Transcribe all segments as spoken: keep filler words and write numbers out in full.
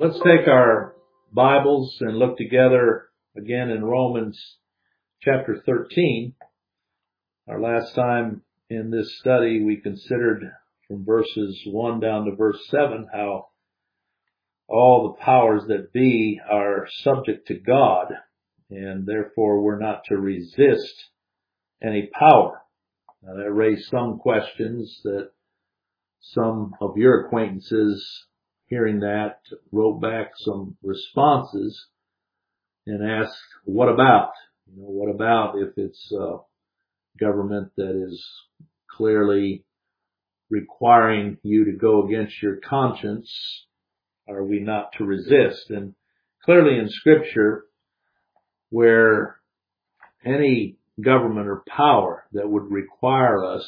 Let's take our Bibles and look together again in Romans chapter thirteen. Our last time in this study we considered from verses one down to verse seven how all the powers that be are subject to God, and therefore we're not to resist any power. Now, that raised some questions that some of your acquaintances, hearing that, wrote back some responses and asked, what about? You know, what about if it's a government that is clearly requiring you to go against your conscience? Are we not to resist? And clearly in Scripture, where any government or power that would require us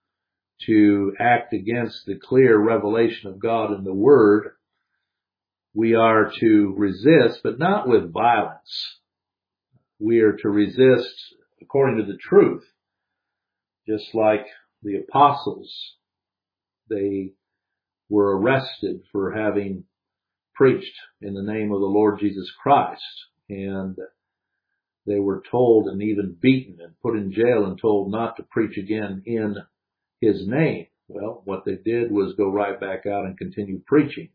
to act against the clear revelation of God in the Word, we are to resist, but not with violence. We are to resist according to the truth, just like the apostles. They were arrested for having preached in the name of the Lord Jesus Christ, and they were told and even beaten and put in jail and told not to preach again in His name. Well, what they did was go right back out and continue preaching.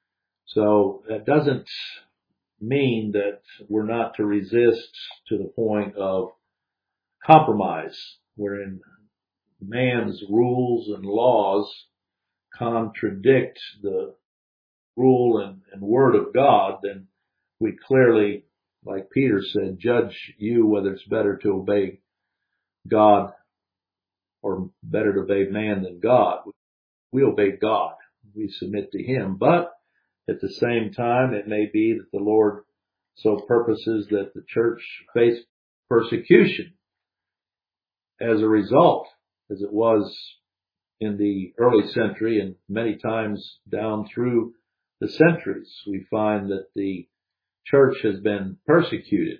So that doesn't mean that we're not to resist to the point of compromise, wherein man's rules and laws contradict the rule and, and word of God. Then we clearly, like Peter said, judge you whether it's better to obey God or better to obey man than God. We obey God. We submit to Him. But at the same time, it may be that the Lord so purposes that the church face persecution as a result, as it was in the early century and many times down through the centuries. We find that the church has been persecuted.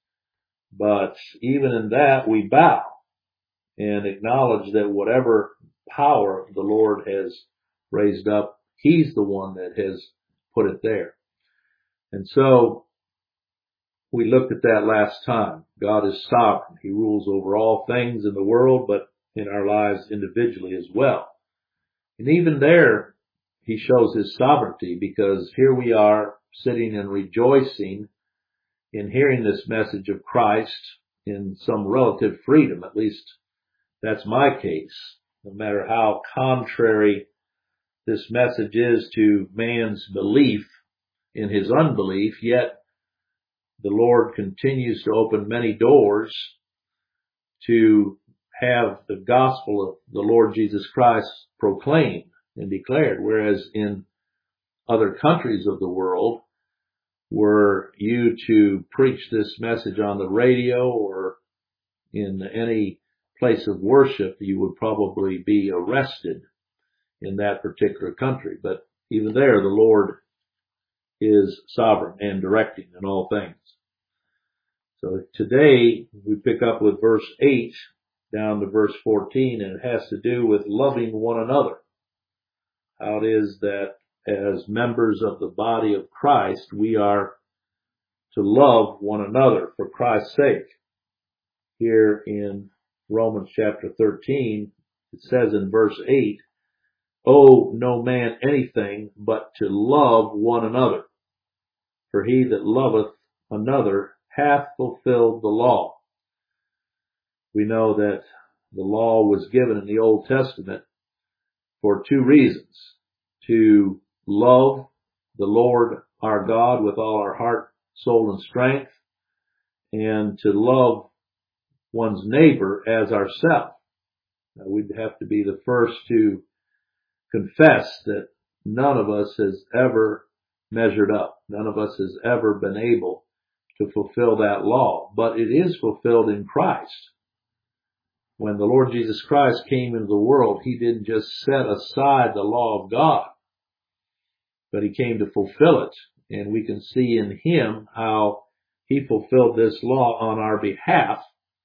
But even in that, we bow and acknowledge that whatever power the Lord has raised up, He's the one that has put it there. And so we looked at that last time. God is sovereign. He rules over all things in the world, but in our lives individually as well. And even there, He shows His sovereignty, because here we are sitting and rejoicing in hearing this message of Christ in some relative freedom. At least that's my case. No matter how contrary this message is to man's belief in his unbelief, yet the Lord continues to open many doors to have the gospel of the Lord Jesus Christ proclaimed and declared. Whereas in other countries of the world, were you to preach this message on the radio or in any place of worship, you would probably be arrested in that particular country. But even there, the Lord is sovereign and directing in all things. So today we pick up with verse eight down to verse fourteen, and it has to do with loving one another. How it is that as members of the body of Christ, we are to love one another for Christ's sake. Here in Romans chapter thirteen, it says in verse eight, owe no man anything but to love one another. For he that loveth another hath fulfilled the law. We know that the law was given in the Old Testament for two reasons: to love the Lord our God with all our heart, soul, and strength, and to love one's neighbor as ourselves. Now, we'd have to be the first to confess that none of us has ever measured up. None of us has ever been able to fulfill that law. But it is fulfilled in Christ. When the Lord Jesus Christ came into the world, He didn't just set aside the law of God, but He came to fulfill it. And we can see in Him how He fulfilled this law on our behalf.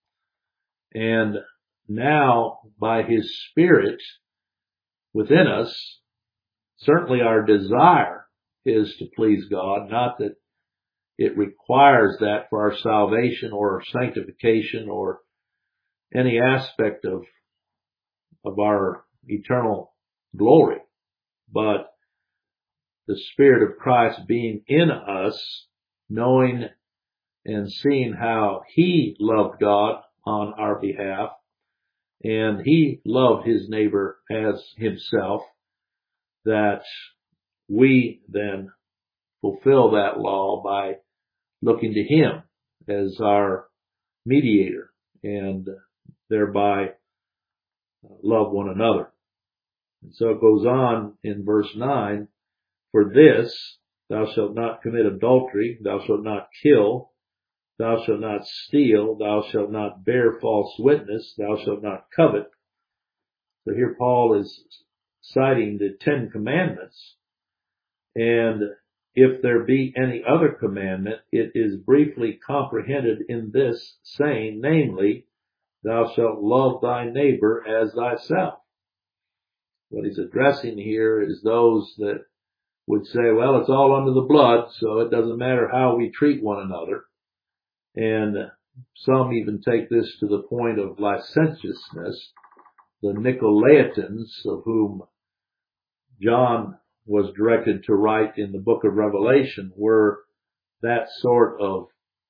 And now, by His Spirit within us, certainly our desire is to please God, not that it requires that for our salvation or our sanctification or any aspect of, of our eternal glory, but the Spirit of Christ being in us, knowing and seeing how He loved God on our behalf, and He loved His neighbor as Himself, that we then fulfill that law by looking to Him as our mediator and thereby love one another. And so it goes on in verse nine, for this, thou shalt not commit adultery, thou shalt not kill, thou shalt not steal, thou shalt not bear false witness, thou shalt not covet. So here Paul is citing the Ten Commandments, and if there be any other commandment, it is briefly comprehended in this saying, namely, thou shalt love thy neighbor as thyself. What he's addressing here is those that would say, well, it's all under the blood, so it doesn't matter how we treat one another. And some even take this to the point of licentiousness. The Nicolaitans, of whom John was directed to write in the book of Revelation, were that sort of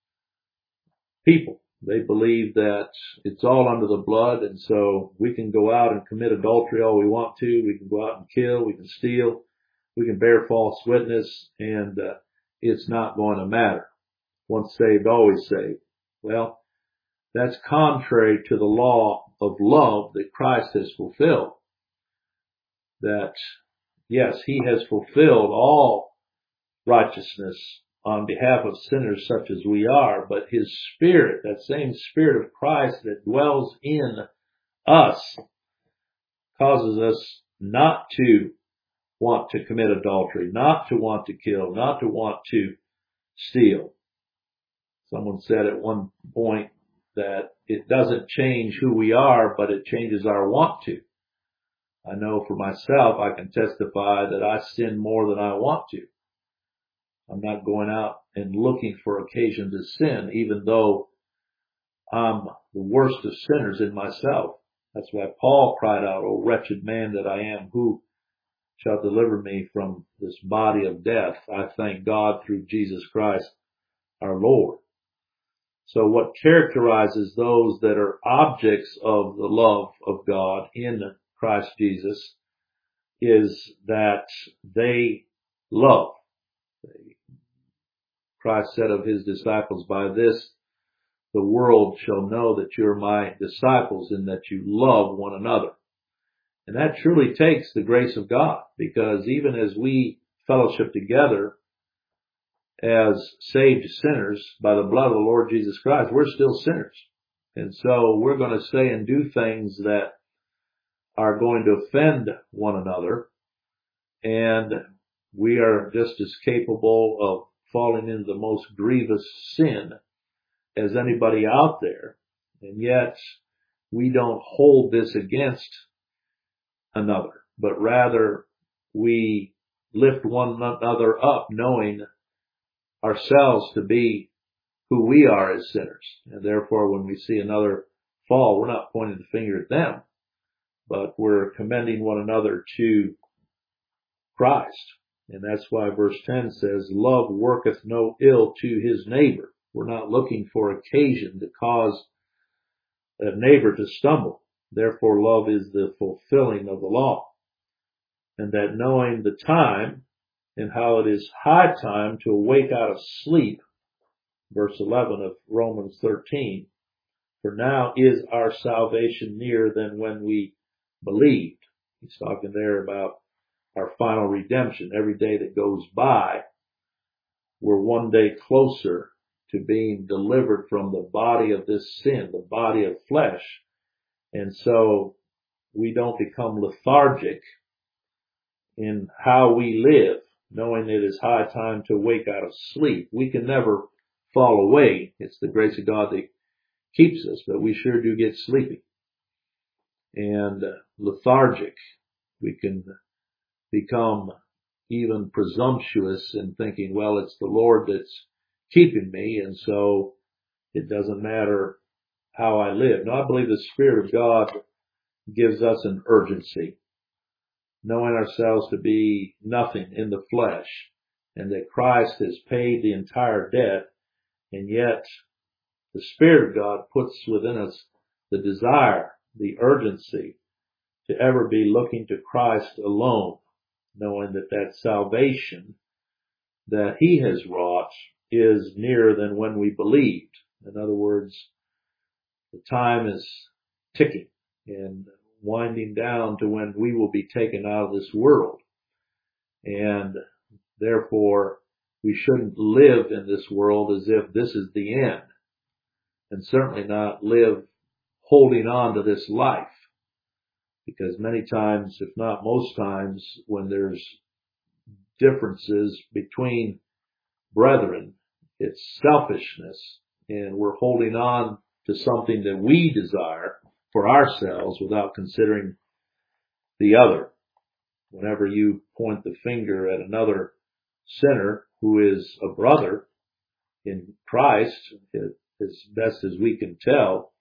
people. They believe that it's all under the blood, and so we can go out and commit adultery all we want to. We can go out and kill. We can steal. We can bear false witness, and uh, it's not going to matter. Once saved, always saved. Well, that's contrary to the law of love that Christ has fulfilled. That, yes, He has fulfilled all righteousness on behalf of sinners such as we are, but His Spirit, that same Spirit of Christ that dwells in us, causes us not to want to commit adultery, not to want to kill, not to want to steal. Someone said at one point that it doesn't change who we are, but it changes our want to. I know for myself, I can testify that I sin more than I want to. I'm not going out and looking for occasion to sin, even though I'm the worst of sinners in myself. That's why Paul cried out, O wretched man that I am, who shall deliver me from this body of death? I thank God through Jesus Christ our Lord. So what characterizes those that are objects of the love of God in Christ Jesus is that they love. Christ said of His disciples, by this the world shall know that you're my disciples and that you love one another. And that truly takes the grace of God, because even as we fellowship together as saved sinners by the blood of the Lord Jesus Christ, we're still sinners. And so we're going to say and do things that are going to offend one another. And we are just as capable of falling into the most grievous sin as anybody out there. And yet we don't hold this against another, but rather we lift one another up, knowing ourselves to be who we are as sinners. And therefore, when we see another fall, we're not pointing the finger at them, but we're commending one another to Christ. And that's why verse ten says, love worketh no ill to his neighbor. We're not looking for occasion to cause a neighbor to stumble. Therefore, love is the fulfilling of the law. And that knowing the time and how it is high time to awake out of sleep, verse eleven of Romans thirteen, for now is our salvation nearer than when we believed. He's talking there about our final redemption. Every day that goes by, we're one day closer to being delivered from the body of this sin, the body of flesh. And so we don't become lethargic in how we live, knowing it is high time to wake out of sleep. We can never fall away. It's the grace of God that keeps us, but we sure do get sleepy and uh, lethargic. We can become even presumptuous in thinking, well, it's the Lord that's keeping me, and so it doesn't matter how I live. No, I believe the Spirit of God gives us an urgency, knowing ourselves to be nothing in the flesh, and that Christ has paid the entire debt, and yet the Spirit of God puts within us the desire, the urgency to ever be looking to Christ alone, knowing that that salvation that He has wrought is nearer than when we believed. In other words, the time is ticking and winding down to when we will be taken out of this world. And therefore, we shouldn't live in this world as if this is the end, and certainly not live holding on to this life. Because many times, if not most times, when there's differences between brethren, it's selfishness, and we're holding on to something that we desire for ourselves without considering the other. Whenever you point the finger at another sinner who is a brother in Christ, as best as we can tell,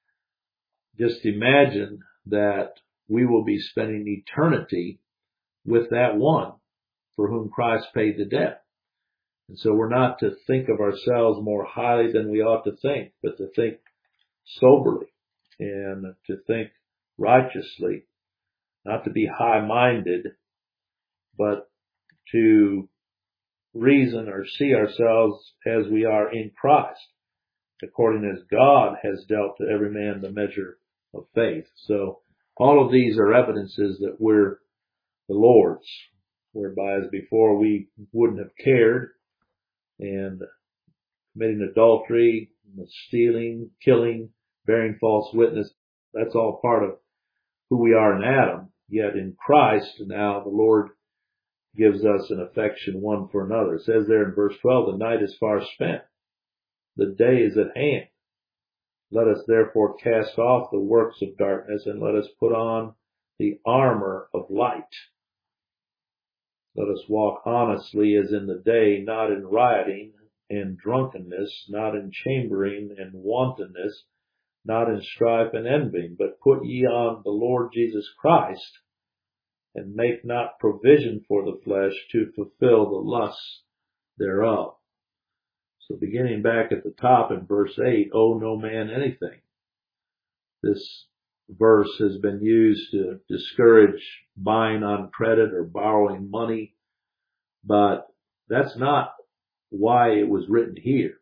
just imagine that we will be spending eternity with that one for whom Christ paid the debt. And so we're not to think of ourselves more highly than we ought to think, but to think soberly and to think righteously, not to be high-minded, but to reason or see ourselves as we are in Christ, according as God has dealt to every man the measure of faith. So all of these are evidences that we're the Lord's, whereby as before we wouldn't have cared, and committing adultery, stealing, killing, bearing false witness, that's all part of who we are in Adam. Yet in Christ now the Lord gives us an affection one for another. It says there in verse twelve, the night is far spent, the day is at hand. Let us therefore cast off the works of darkness, and let us put on the armor of light. Let us walk honestly as in the day, not in rioting and drunkenness, not in chambering and wantonness, not in strife and envying, but put ye on the Lord Jesus Christ, and make not provision for the flesh to fulfill the lusts thereof. So beginning back at the top in verse eight, owe no man anything. This verse has been used to discourage buying on credit or borrowing money, but that's not why it was written here.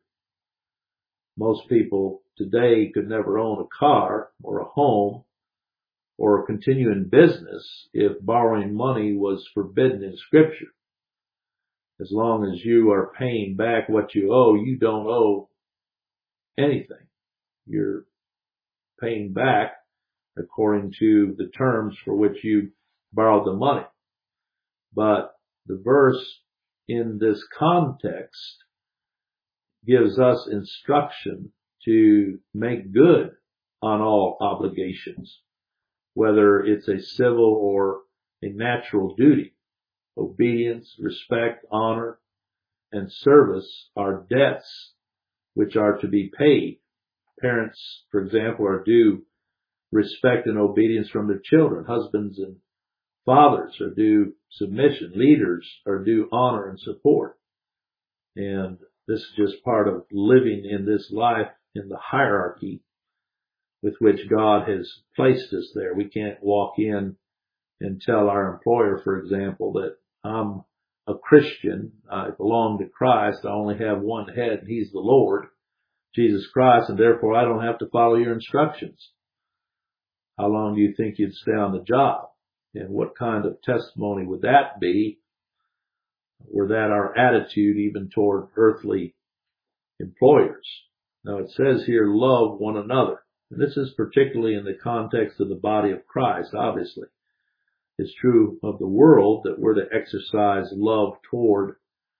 Most people today could never own a car or a home or continue in business if borrowing money was forbidden in Scripture. As long as you are paying back what you owe, you don't owe anything. You're paying back according to the terms for which you borrowed the money. But the verse in this context gives us instruction to make good on all obligations, whether it's a civil or a natural duty. Obedience, respect, honor, and service are debts which are to be paid. Parents, for example, are due respect and obedience from their children. Husbands and fathers are due submission. Leaders are due honor and support. And this is just part of living in this life in the hierarchy with which God has placed us there. We can't walk in and tell our employer, for example, that I'm a Christian, I belong to Christ, I only have one head, and He's the Lord, Jesus Christ, and therefore I don't have to follow your instructions. How long do you think you'd stay on the job? And what kind of testimony would that be, were that our attitude even toward earthly employers? Now it says here, love one another. And this is particularly in the context of the body of Christ, obviously. It's true of the world that we're to exercise love toward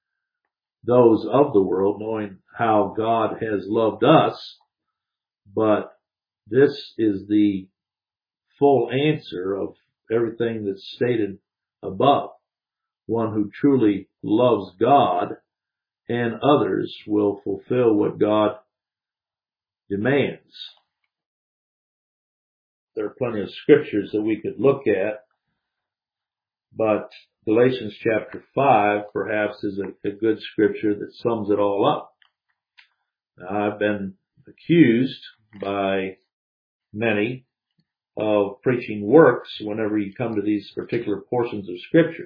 those of the world, knowing how God has loved us. But this is the full answer of everything that's stated above. one who truly loves God and others will fulfill what God demands. There are plenty of scriptures that we could look at, but Galatians chapter five perhaps is a, a good scripture that sums it all up. Now, I've been accused by many of preaching works whenever you come to these particular portions of scripture.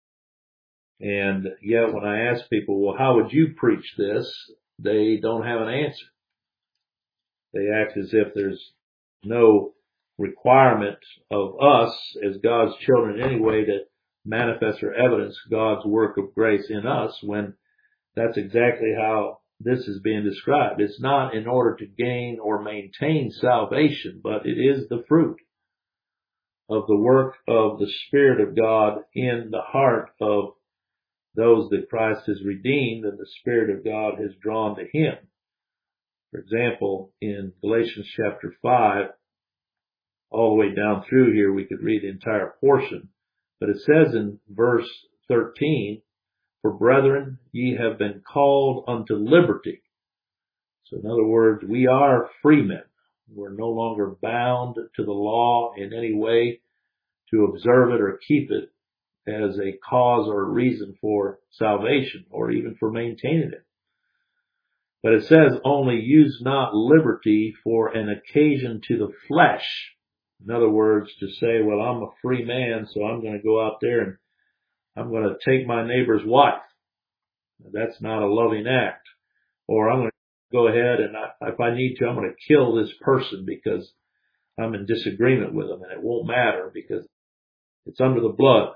And yet when I ask people, well, how would you preach this? They don't have an answer. They act as if there's no requirement of us as God's children anyway to manifest or evidence God's work of grace in us, when that's exactly how this is being described. It's not in order to gain or maintain salvation, but it is the fruit of the work of the Spirit of God in the heart of those that Christ has redeemed and the Spirit of God has drawn to Him. For example, in Galatians chapter five, all the way down through here, we could read the entire portion, but it says in verse thirteen, "For brethren, ye have been called unto liberty." So in other words, we are free men. We're no longer bound to the law in any way to observe it or keep it as a cause or a reason for salvation or even for maintaining it. But it says, "Only use not liberty for an occasion to the flesh." In other words, to say, well, I'm a free man, so I'm going to go out there and I'm going to take my neighbor's wife. That's not a loving act. Or I'm going to go ahead and I, if I need to, I'm going to kill this person because I'm in disagreement with them, and it won't matter because it's under the blood.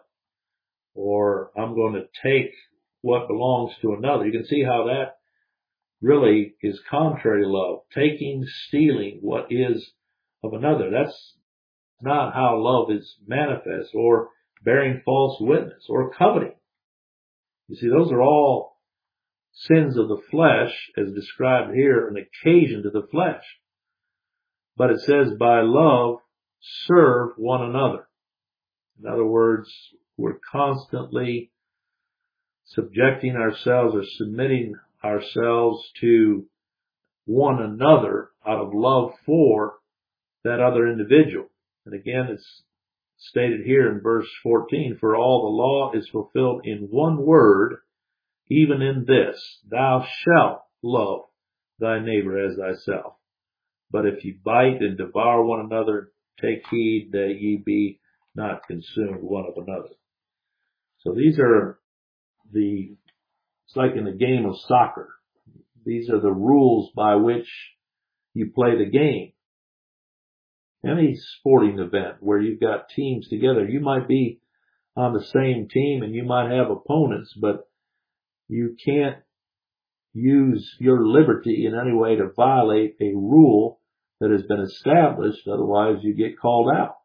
Or I'm going to take what belongs to another. You can see how that really is contrary to love. Taking, stealing what is of another. That's not how love is manifest. Or bearing false witness, or coveting. You see, those are all sins of the flesh, as described here, an occasion to the flesh. But it says, by love, serve one another. In other words, we're constantly subjecting ourselves or submitting ourselves to one another out of love for that other individual. And again, it's stated here in verse fourteen, "For all the law is fulfilled in one word, even in this, thou shalt love thy neighbor as thyself. But if ye bite and devour one another, take heed that ye be not consumed one of another." So these are the, it's like in the game of soccer. These are the rules by which you play the game. Any sporting event where you've got teams together, you might be on the same team and you might have opponents, but you can't use your liberty in any way to violate a rule that has been established. Otherwise, you get called out.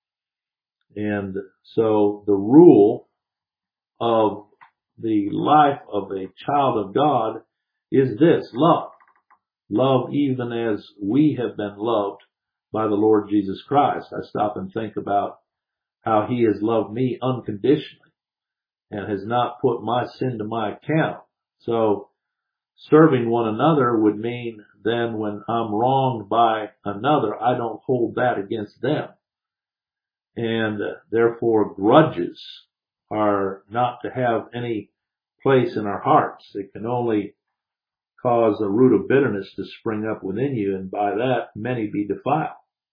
And so the rule of the life of a child of God is this: love. Love even as we have been loved by the Lord Jesus Christ. I stop and think about how He has loved me unconditionally and has not put my sin to my account. So serving one another would mean then when I'm wronged by another, I don't hold that against them. And uh, therefore grudges are not to have any place in our hearts. It can only cause a root of bitterness to spring up within you, and by that many be defiled.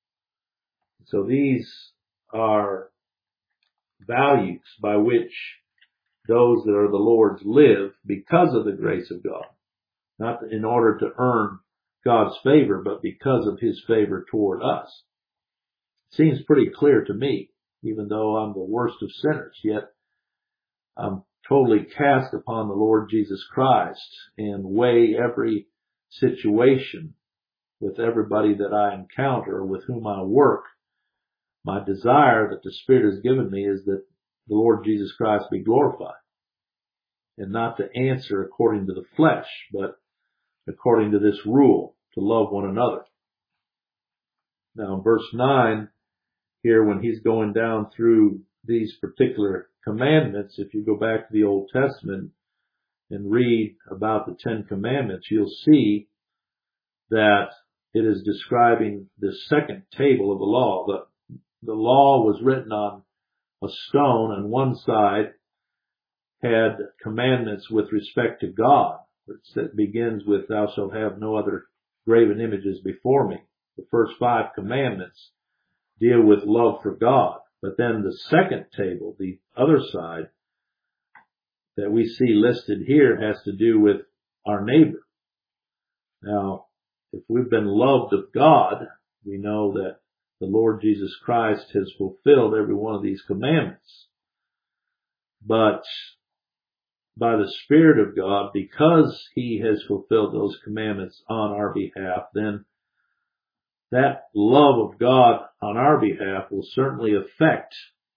So these are values by which those that are the Lord's live because of the grace of God. Not in order to earn God's favor, but because of His favor toward us. It seems pretty clear to me, even though I'm the worst of sinners, yet I'm totally cast upon the Lord Jesus Christ and weigh every situation with everybody that I encounter, with whom I work. My desire that the Spirit has given me is that the Lord Jesus Christ be glorified, and not to answer according to the flesh, but according to this rule, to love one another. Now in verse nine, here when he's going down through these particular commandments, if you go back to the Old Testament and read about the Ten Commandments, you'll see that it is describing the second table of the law. The, the law was written on a stone, and one side had commandments with respect to God. It begins with, thou shalt have no other graven images before me. The first five commandments deal with love for God. But then the second table, the other side that we see listed here, has to do with our neighbor. Now, if we've been loved of God, we know that the Lord Jesus Christ has fulfilled every one of these commandments. But by the Spirit of God, because He has fulfilled those commandments on our behalf, then that love of God on our behalf will certainly affect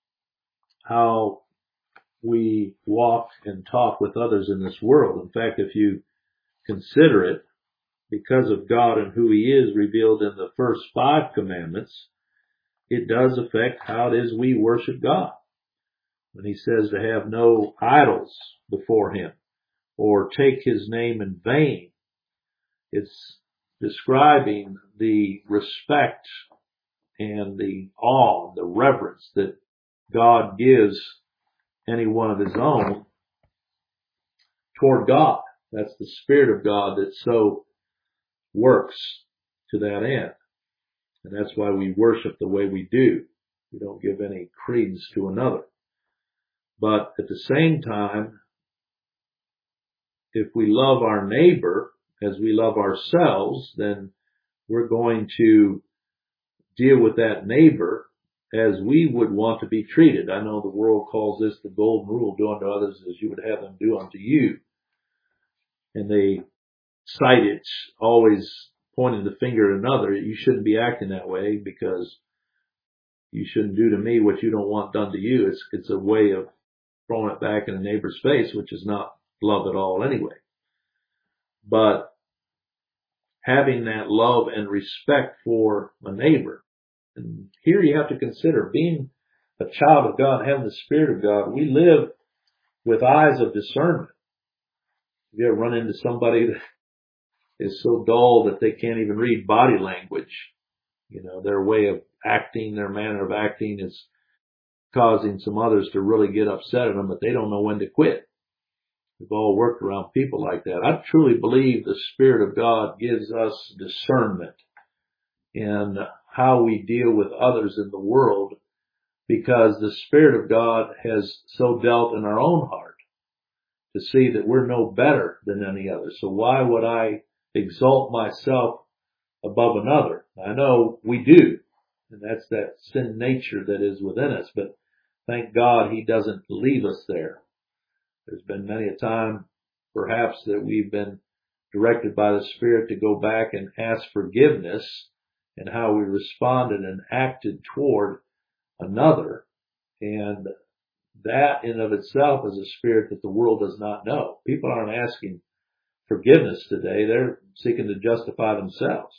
how we walk and talk with others in this world. In fact, if you consider it, because of God and who He is revealed in the first five commandments, it does affect how it is we worship God. When He says to have no idols before Him or take His name in vain, it's describing the respect and the awe, the reverence that God gives any one of His own toward God. That's the Spirit of God that so works to that end. And that's why we worship the way we do. We don't give any credence to another. But at the same time, if we love our neighbor as we love ourselves, then we're going to deal with that neighbor as we would want to be treated. I know the world calls this the golden rule, do unto others as you would have them do unto you. And they cite it always pointing the finger at another. You shouldn't be acting that way because you shouldn't do to me what you don't want done to you. It's, it's a way of throwing it back in a neighbor's face, which is not love at all anyway. But having that love and respect for a neighbor. And here you have to consider being a child of God, having the Spirit of God. We live with eyes of discernment. If you ever run into somebody that is so dull that they can't even read body language, you know, their way of acting, their manner of acting is causing some others to really get upset at them, but they don't know when to quit. We've all worked around people like that. I truly believe the Spirit of God gives us discernment in how we deal with others in the world, because the Spirit of God has so dealt in our own heart to see that we're no better than any other. So why would I exalt myself above another? I know we do, and that's that sin nature that is within us, but thank God He doesn't leave us there. There's been many a time, perhaps, that we've been directed by the Spirit to go back and ask forgiveness and how we responded and acted toward another. And that in of itself is a spirit that the world does not know. People aren't asking forgiveness today. They're seeking to justify themselves.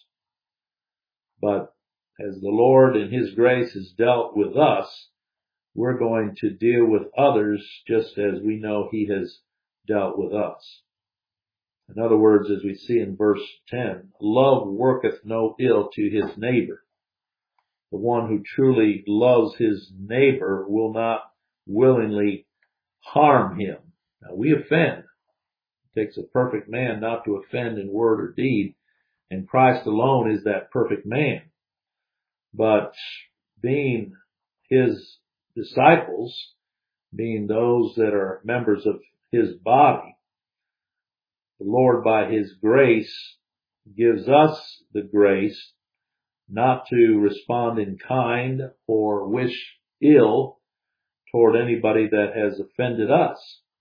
But as the Lord in His grace has dealt with us, we're going to deal with others just as we know He has dealt with us. In other words, as we see in verse ten, love worketh no ill to his neighbor. The one who truly loves his neighbor will not willingly harm him. Now, we offend. It takes a perfect man not to offend in word or deed, and Christ alone is that perfect man. But being His disciples, being those that are members of His body, the Lord by His grace gives us the grace not to respond in kind or wish ill toward anybody that has offended us.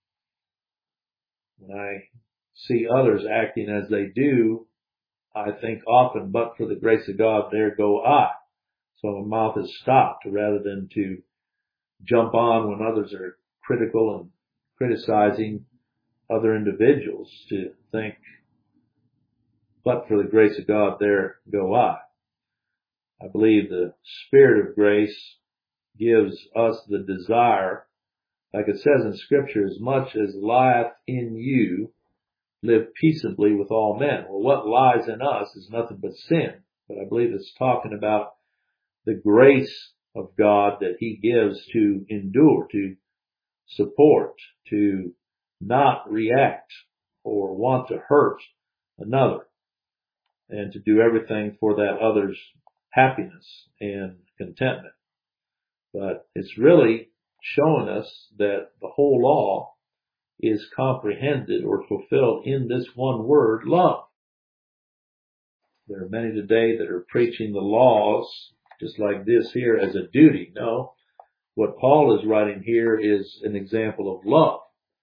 When I see others acting as they do, I think often, but for the grace of God, there go I. So my mouth is stopped rather than to jump on when others are critical and criticizing other individuals, to think, but for the grace of God, there go I. I believe the Spirit of grace gives us the desire, like it says in Scripture, as much as lieth in you, live peaceably with all men. Well, what lies in us is nothing but sin. But I believe it's talking about the grace of God that He gives to endure, to support, to not react or want to hurt another, and to do everything for that other's happiness and contentment. But it's really showing us that the whole law is comprehended or fulfilled in this one word, love. There are many today that are preaching the laws just like this here as a duty. No, what Paul is writing here is an example of love.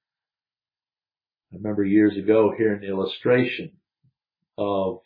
I remember years ago hearing the illustration of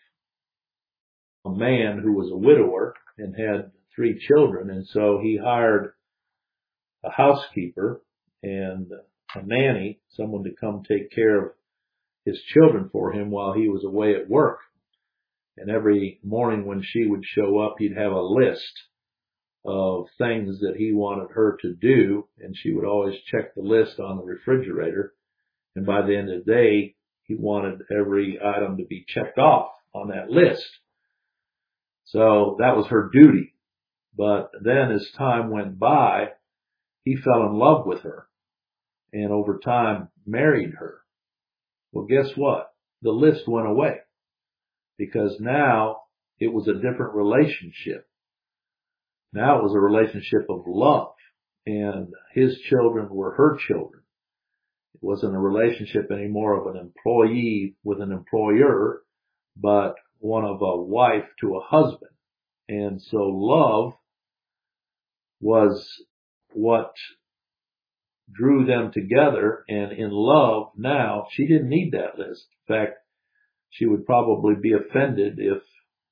a man who was a widower and had three children, and so he hired a housekeeper and a nanny, someone to come take care of his children for him while he was away at work. And every morning when she would show up, he'd have a list of things that he wanted her to do, and she would always check the list on the refrigerator. And by the end of the day, he wanted every item to be checked off on that list. So that was her duty. But then as time went by, he fell in love with her and over time married her. Well, guess what? The list went away because now it was a different relationship. Now it was a relationship of love, and his children were her children. It wasn't a relationship anymore of an employee with an employer, but one of a wife to a husband. And so love was what drew them together, and in love now, she didn't need that list. In fact, she would probably be offended if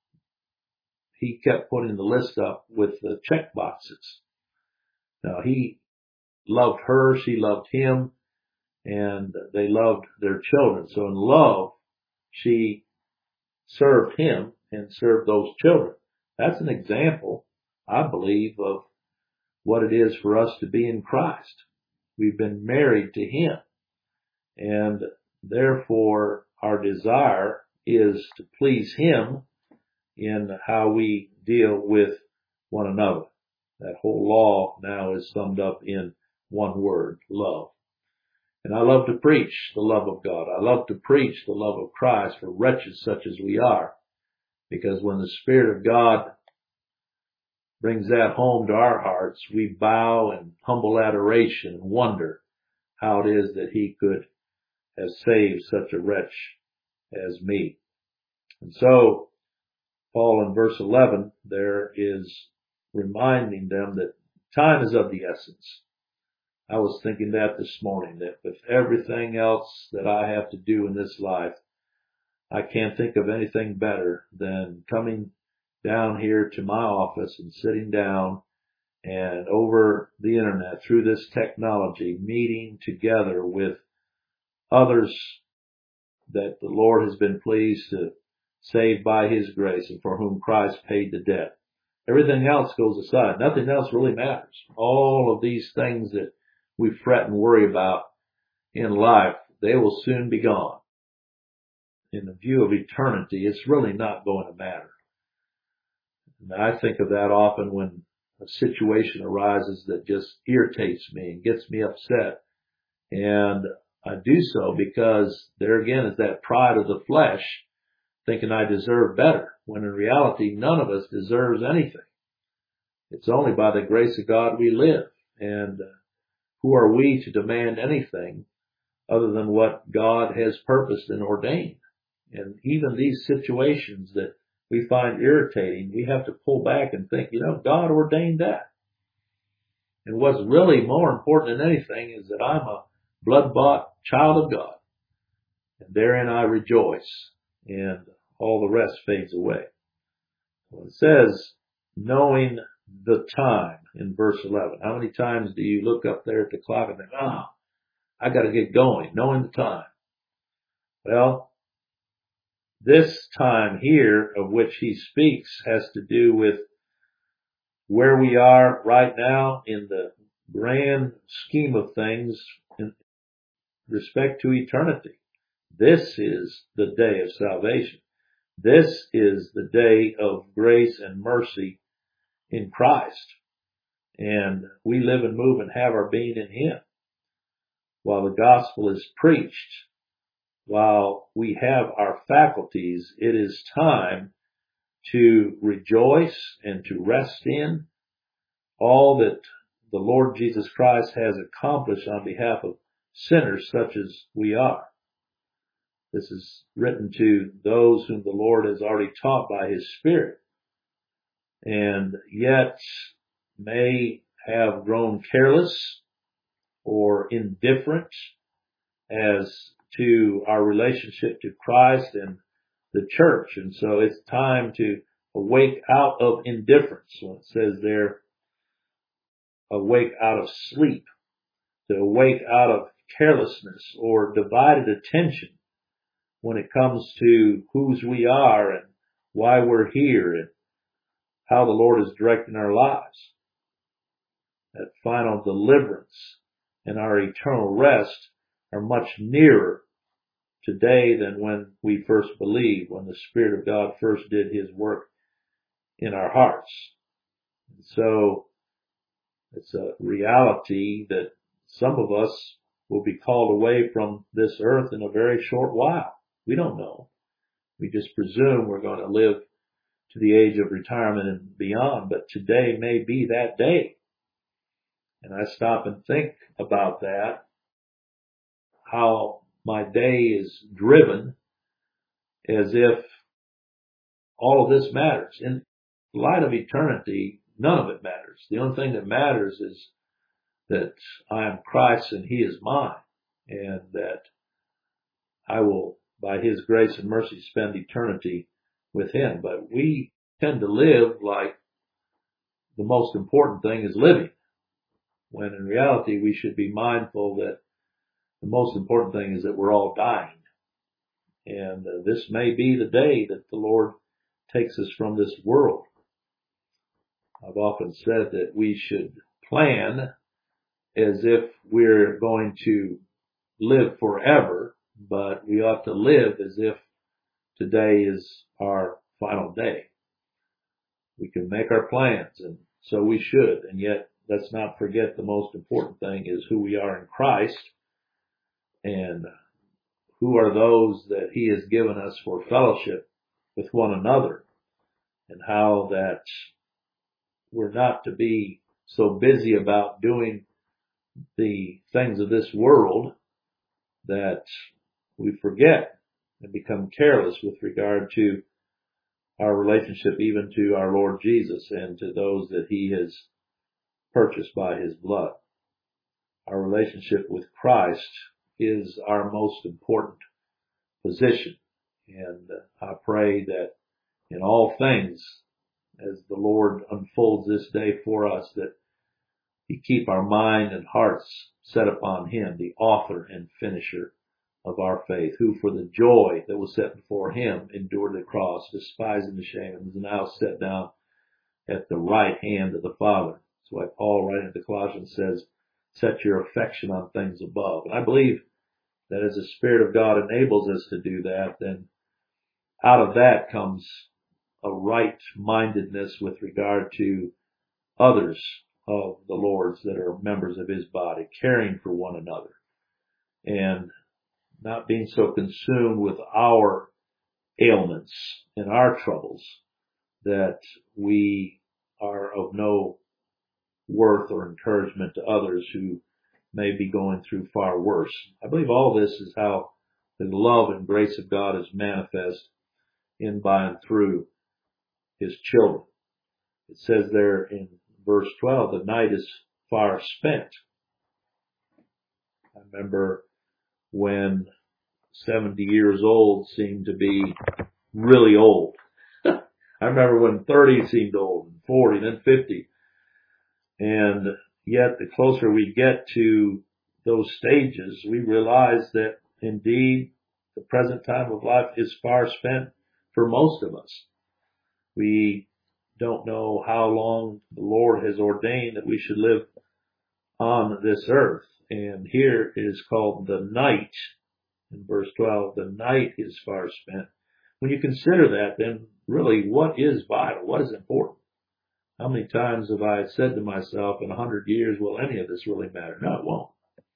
he kept putting the list up with the check boxes. Now, he loved her, she loved him, and they loved their children. So in love, she served him and served those children. That's an example, I believe, of what it is for us to be in Christ. We've been married to Him, and therefore our desire is to please Him in how we deal with one another. That whole law now is summed up in one word, love. And I love to preach the love of God. I love to preach the love of Christ for wretches such as we are, because when the Spirit of God brings that home to our hearts, we bow in humble adoration and wonder how it is that He could have saved such a wretch as me. And so, Paul in verse eleven there is reminding them that time is of the essence. I was thinking that this morning, that with everything else that I have to do in this life, I can't think of anything better than coming down here to my office and sitting down and over the internet through this technology, meeting together with others that the Lord has been pleased to save by His grace and for whom Christ paid the debt. Everything else goes aside. Nothing else really matters. All of these things that we fret and worry about in life, they will soon be gone. In the view of eternity, it's really not going to matter. And I think of that often when a situation arises that just irritates me and gets me upset. And I do so because there again is that pride of the flesh, thinking I deserve better, when in reality none of us deserves anything. It's only by the grace of God we live. And who are we to demand anything other than what God has purposed and ordained? And even these situations that we find irritating, we have to pull back and think, you know, God ordained that. And what's really more important than anything is that I'm a blood-bought child of God. And therein I rejoice. And all the rest fades away. Well, it says, knowing the time in verse eleven. How many times do you look up there at the clock and think, oh, I got to get going, knowing the time? Well, this time here of which he speaks has to do with where we are right now in the grand scheme of things in respect to eternity. This is the day of salvation. This is the day of grace and mercy in Christ. And we live and move and have our being in Him. While the gospel is preached, while we have our faculties, it is time to rejoice and to rest in all that the Lord Jesus Christ has accomplished on behalf of sinners such as we are. This is written to those whom the Lord has already taught by His Spirit, and yet may have grown careless or indifferent as to our relationship to Christ and the church. And so it's time to awake out of indifference. When it says there, awake out of sleep, to awake out of carelessness or divided attention when it comes to whose we are and why we're here and how the Lord is directing our lives. That final deliverance and our eternal rest are much nearer today than when we first believed, when the Spirit of God first did His work in our hearts. And so it's a reality that some of us will be called away from this earth in a very short while. We don't know. We just presume we're going to live to the age of retirement and beyond, but today may be that day. And I stop and think about that, how my day is driven as if all of this matters. In light of eternity, none of it matters. The only thing that matters is that I am Christ's and He is mine, and that I will, by His grace and mercy, spend eternity with Him. But we tend to live like the most important thing is living, when in reality we should be mindful that the most important thing is that we're all dying. And uh, this may be the day that the Lord takes us from this world. I've often said that we should plan as if we're going to live forever, but we ought to live as if today is our final day. We can make our plans, and so we should, and yet let's not forget the most important thing is who we are in Christ, and who are those that He has given us for fellowship with one another, and how that we're not to be so busy about doing the things of this world that we forget and become careless with regard to our relationship even to our Lord Jesus and to those that He has purchased by His blood. Our relationship with Christ is our most important position. And I pray that in all things, as the Lord unfolds this day for us, that He keep our mind and hearts set upon Him, the author and finisher of our faith, who for the joy that was set before Him endured the cross, despising the shame, and is now set down at the right hand of the Father. That's why Paul, writing to Colossians, says, set your affection on things above. And I believe that as the Spirit of God enables us to do that, then out of that comes a right-mindedness with regard to others of the Lord's that are members of His body, caring for one another, and not being so consumed with our ailments and our troubles that we are of no worth or encouragement to others who may be going through far worse. I believe all this is how the love and grace of God is manifest in, by, and through His children. It says there in verse twelve, the night is far spent. I remember when seventy years old seemed to be really old. I remember when thirty seemed old, and forty, then fifty. And yet the closer we get to those stages, we realize that indeed the present time of life is far spent for most of us. We don't know how long the Lord has ordained that we should live on this earth. And here it is called the night. In verse twelve, the night is far spent. When you consider that, then really what is vital? What is important? How many times have I said to myself, in a hundred years, will any of this really matter? No, it won't.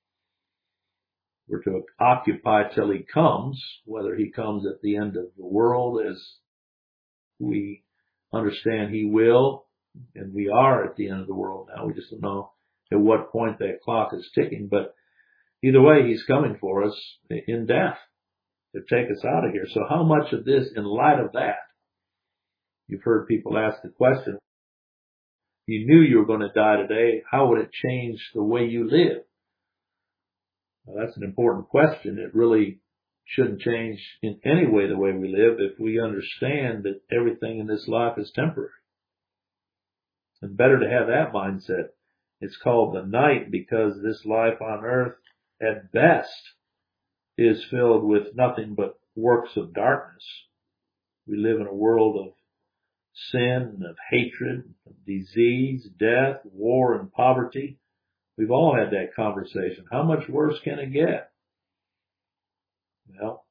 We're to occupy till he comes, whether he comes at the end of the world as we understand he will, and we are at the end of the world now. We just don't know at what point that clock is ticking, but either way, he's coming for us in death to take us out of here. So how much of this, in light of that, you've heard people ask the question, you knew you were going to die today, how would it change the way you live? Well, that's an important question. It really shouldn't change in any way the way we live if we understand that everything in this life is temporary. And better to have that mindset. It's called the night because this life on earth, at best, is filled with nothing but works of darkness. We live in a world of sin, of hatred, of disease, death, war, and poverty. We've all had that conversation. How much worse can it get? Well,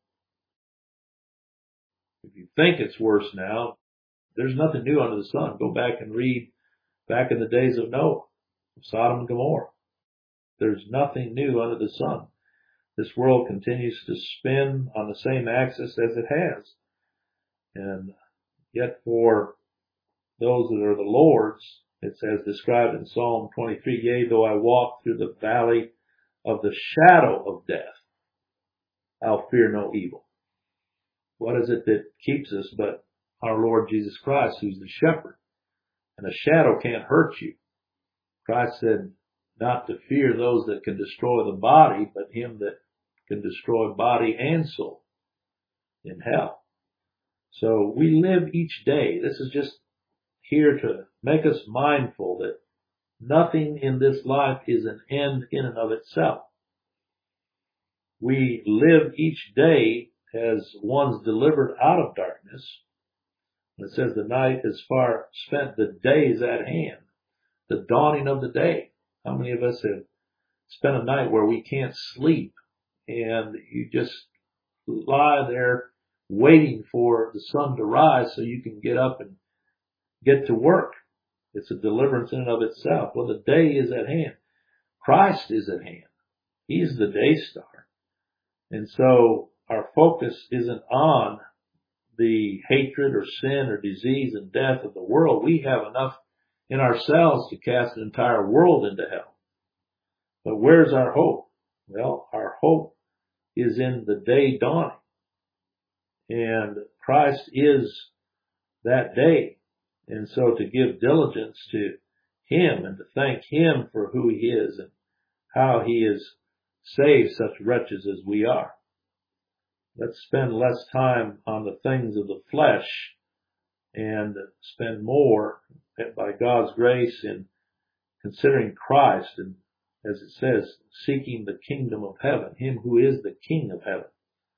if you think it's worse now, there's nothing new under the sun. Go back and read back in the days of Noah, Sodom and Gomorrah. There's nothing new under the sun. This world continues to spin on the same axis as it has. And yet for those that are the Lord's, it's as described in Psalm twenty-three, yea, though I walk through the valley of the shadow of death, I'll fear no evil. What is it that keeps us but our Lord Jesus Christ, who's the shepherd? And a shadow can't hurt you. Christ said not to fear those that can destroy the body, but him that can destroy body and soul in hell. So we live each day. This is just here to make us mindful that nothing in this life is an end in and of itself. We live each day as one's delivered out of darkness. It says the night is far spent, the day is at hand, the dawning of the day. How many of us have spent a night where we can't sleep and you just lie there waiting for the sun to rise so you can get up and get to work? It's a deliverance in and of itself. Well, the day is at hand. Christ is at hand. He's the day star. And so our focus isn't on the hatred or sin or disease and death of the world. We have enough in ourselves to cast an entire world into hell. But where's our hope? Well, our hope is in the day dawning. And Christ is that day. And so to give diligence to him and to thank him for who he is and how he has saved such wretches as we are. Let's spend less time on the things of the flesh and spend more, by God's grace, in considering Christ and, as it says, seeking the kingdom of heaven, him who is the King of heaven.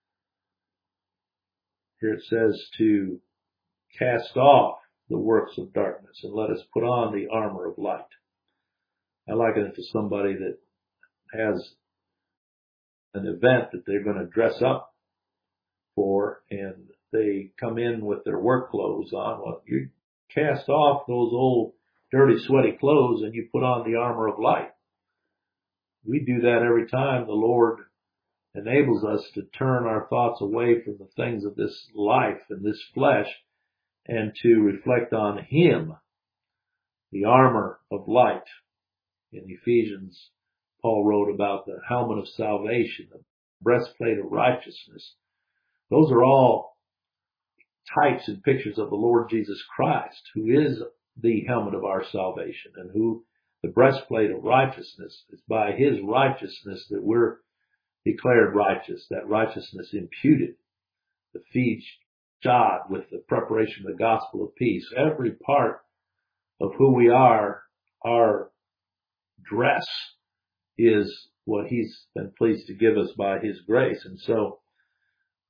Here it says to cast off the works of darkness and let us put on the armor of light. I liken it to somebody that has an event that they're going to dress up for, and they come in with their work clothes on. Well, you cast off those old dirty, sweaty clothes and you put on the armor of light. We do that every time the Lord enables us to turn our thoughts away from the things of this life and this flesh and to reflect on him, the armor of light. In Ephesians, Paul wrote about the helmet of salvation, the breastplate of righteousness. Those are all types and pictures of the Lord Jesus Christ, who is the helmet of our salvation, and who the breastplate of righteousness is by his righteousness that we're declared righteous, that righteousness imputed, the feet shod with the preparation of the gospel of peace. Every part of who we are, our dress, is what he's been pleased to give us by his grace. And so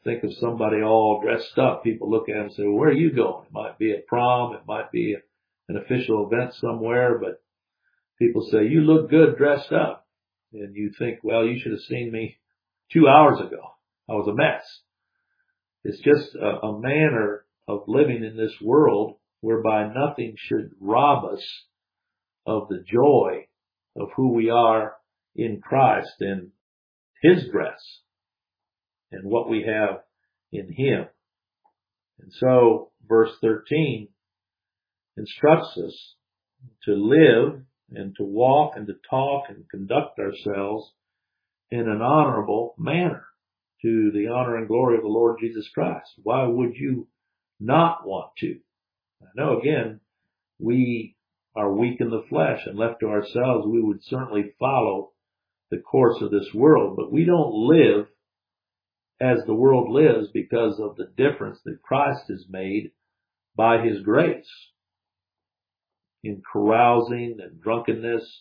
think of somebody all dressed up, people look at them and say, well, where are you going? It might be a prom, it might be a, an official event somewhere, but people say, you look good dressed up. And you think, well, you should have seen me two hours ago. I was a mess. It's just a, a manner of living in this world whereby nothing should rob us of the joy of who we are in Christ and His dress and what we have in Him. And so verse thirteen instructs us to live and to walk and to talk and conduct ourselves in an honorable manner to the honor and glory of the Lord Jesus Christ. Why would you not want to? I know, again, we are weak in the flesh, and left to ourselves, we would certainly follow the course of this world, but we don't live as the world lives because of the difference that Christ has made by His grace in carousing and drunkenness,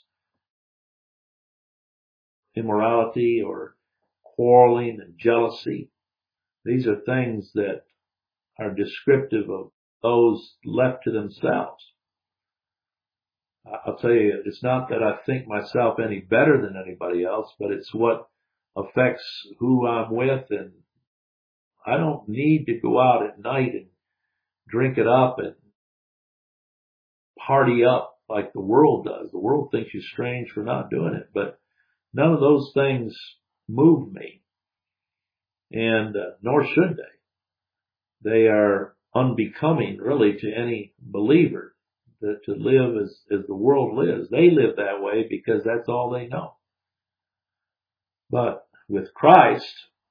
immorality, or quarreling and jealousy. These are things that are descriptive of those left to themselves. I'll tell you, it's not that I think myself any better than anybody else, but it's what affects who I'm with. And I don't need to go out at night and drink it up and party up like the world does. The world thinks you're strange for not doing it, but none of those things move me, and uh, nor should they. They are unbecoming, really, to any believer. That to live as, as the world lives. They live that way because that's all they know. But with Christ,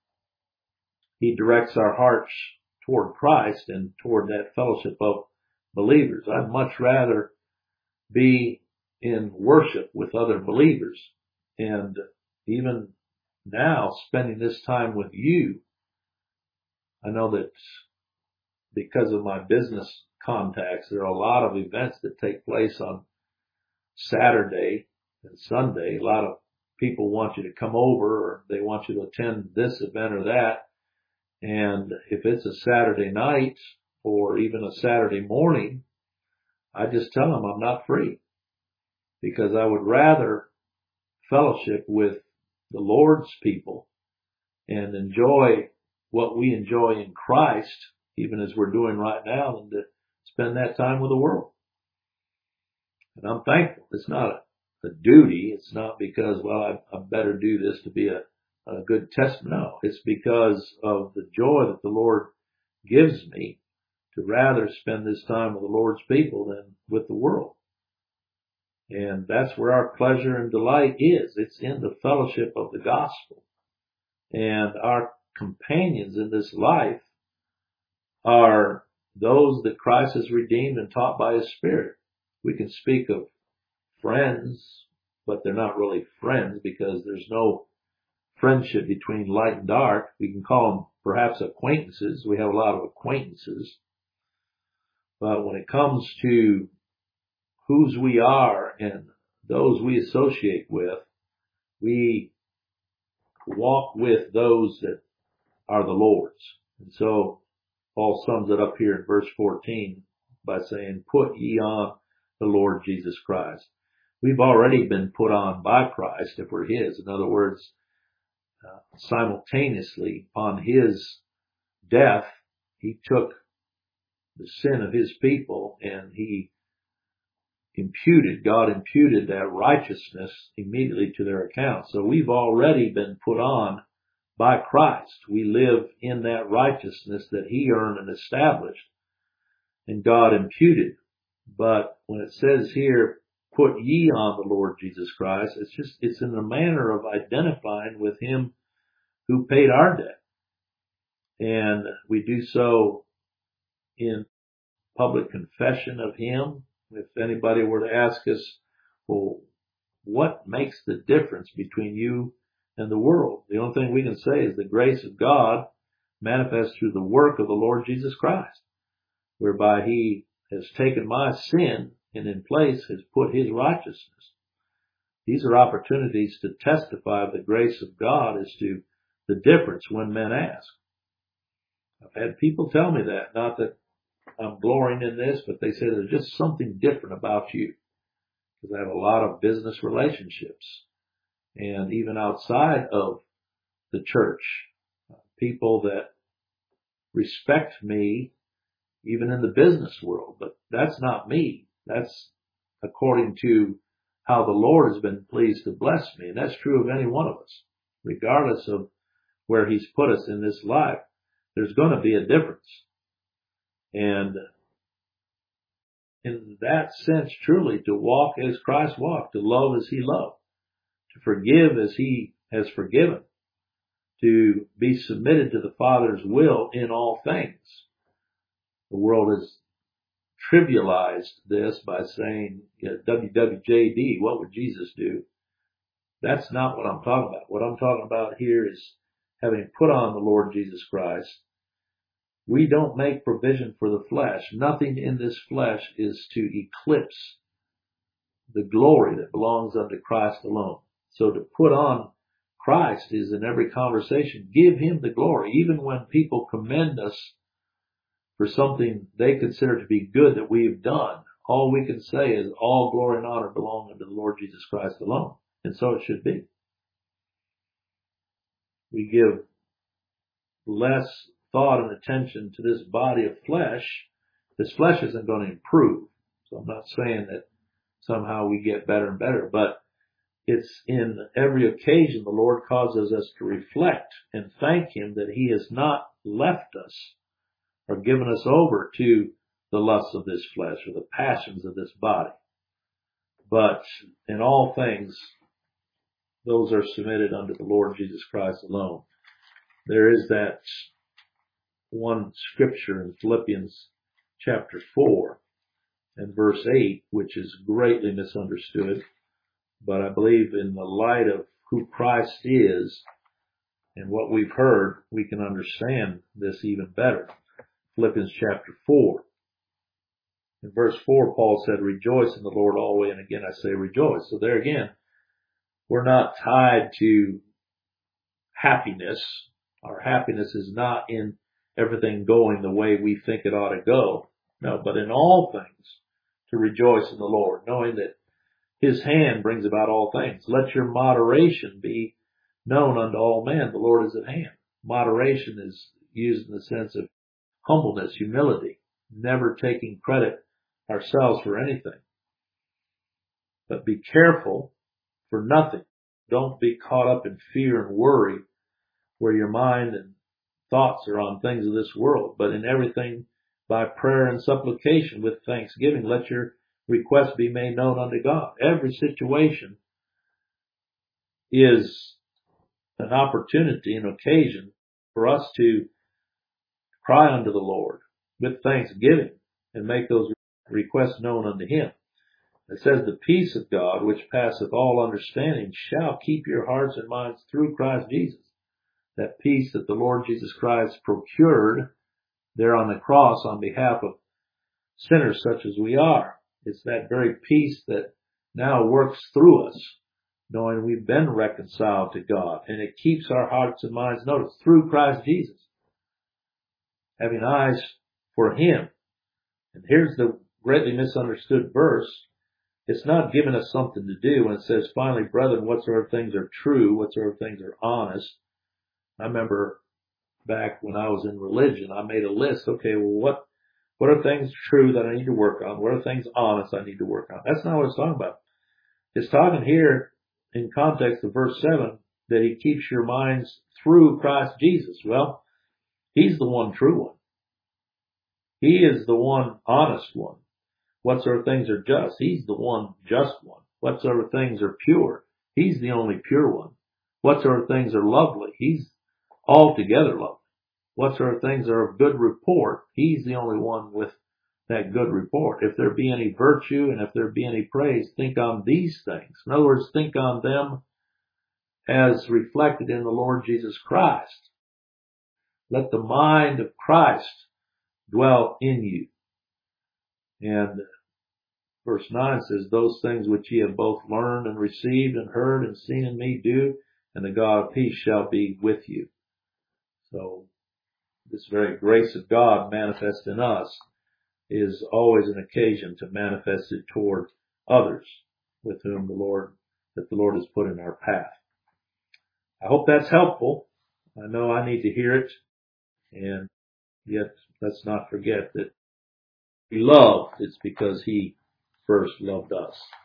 He directs our hearts toward Christ and toward that fellowship of believers. I'd much rather be in worship with other believers. And even now, spending this time with you, I know that because of my business contacts, there are a lot of events that take place on Saturday and Sunday. A lot of people want you to come over, or they want you to attend this event or that. And if it's a Saturday night or even a Saturday morning, I just tell them I'm not free, because I would rather fellowship with the Lord's people and enjoy what we enjoy in Christ, even as we're doing right now, than to spend that time with the world. And I'm thankful. It's not a, a duty. It's not because, well, I, I better do this to be a, a good testament. No, it's because of the joy that the Lord gives me to rather spend this time with the Lord's people than with the world. And that's where our pleasure and delight is. It's in the fellowship of the gospel. And our companions in this life are those that Christ has redeemed and taught by His Spirit. We can speak of friends, but they're not really friends because there's no friendship between light and dark. We can call them perhaps acquaintances. We have a lot of acquaintances. But when it comes to whose we are and those we associate with, we walk with those that are the Lord's. And so Paul sums it up here in verse fourteen by saying, put ye on the Lord Jesus Christ. We've already been put on by Christ if we're His. In other words, uh, simultaneously upon His death, He took the sin of His people and He imputed, God imputed that righteousness immediately to their account. So we've already been put on by Christ. We live in that righteousness that He earned and established and God imputed. But when it says here, put ye on the Lord Jesus Christ, it's just, it's in the manner of identifying with Him who paid our debt. And we do so in public confession of Him. If anybody were to ask us, well, what makes the difference between you and the world? The only thing we can say is the grace of God manifest through the work of the Lord Jesus Christ, whereby He has taken my sin and in place has put His righteousness. These are opportunities to testify of the grace of God as to the difference when men ask. I've had people tell me that, not that I'm glorying in this, but they say there's just something different about you. Because I have a lot of business relationships. And even outside of the church, people that respect me, even in the business world. But that's not me. That's according to how the Lord has been pleased to bless me. And that's true of any one of us, regardless of where He's put us in this life. There's going to be a difference. And in that sense, truly, to walk as Christ walked, to love as He loved, to forgive as He has forgiven, to be submitted to the Father's will in all things. The world has trivialized this by saying, you know, W W J D, what would Jesus do? That's not what I'm talking about. What I'm talking about here is having put on the Lord Jesus Christ. We don't make provision for the flesh. Nothing in this flesh is to eclipse the glory that belongs unto Christ alone. So to put on Christ is in every conversation, give Him the glory. Even when people commend us for something they consider to be good that we have done, all we can say is all glory and honor belong unto the Lord Jesus Christ alone. And so it should be. We give less thought and attention to this body of flesh. This flesh isn't going to improve. So I'm not saying that somehow we get better and better, but it's in every occasion the Lord causes us to reflect and thank Him that He has not left us or given us over to the lusts of this flesh or the passions of this body. But in all things, those are submitted unto the Lord Jesus Christ alone. There is that one scripture in Philippians chapter four and verse eight, which is greatly misunderstood. But I believe in the light of who Christ is and what we've heard, we can understand this even better. Philippians chapter four. In verse four, Paul said, rejoice in the Lord always. And again, I say rejoice. So there again, we're not tied to happiness. Our happiness is not in everything going the way we think it ought to go. No, but in all things to rejoice in the Lord, knowing that His hand brings about all things. Let your moderation be known unto all men. The Lord is at hand. Moderation is used in the sense of humbleness, humility, never taking credit ourselves for anything. But be careful for nothing. Don't be caught up in fear and worry where your mind and thoughts are on things of this world, but in everything by prayer and supplication with thanksgiving, let your requests be made known unto God. Every situation is an opportunity, an occasion for us to cry unto the Lord with thanksgiving and make those requests known unto Him. It says, the peace of God, which passeth all understanding, shall keep your hearts and minds through Christ Jesus. That peace that the Lord Jesus Christ procured there on the cross on behalf of sinners such as we are. It's that very peace that now works through us, knowing we've been reconciled to God. And it keeps our hearts and minds, notice, through Christ Jesus, having eyes for Him. And here's the greatly misunderstood verse. It's not giving us something to do when it says, finally, brethren, whatsoever things are true, whatsoever things are honest. I remember back when I was in religion, I made a list. Okay, well, what, what are things true that I need to work on? What are things honest I need to work on? That's not what it's talking about. It's talking here in context of verse seven that He keeps your minds through Christ Jesus. Well, He's the one true one. He is the one honest one. Whatsoever things are just, He's the one just one. Whatsoever things are pure, He's the only pure one. Whatsoever things are lovely, He's altogether lovely. Whatsoever things are of good report, He's the only one with that good report. If there be any virtue and if there be any praise, think on these things. In other words, think on them as reflected in the Lord Jesus Christ. Let the mind of Christ dwell in you. And verse nine says, those things which ye have both learned and received and heard and seen in me do, and the God of peace shall be with you. So this very grace of God manifest in us is always an occasion to manifest it toward others with whom the Lord, that the Lord has put in our path. I hope that's helpful. I know I need to hear it, and yet let's not forget that we love, it's because He first loved us.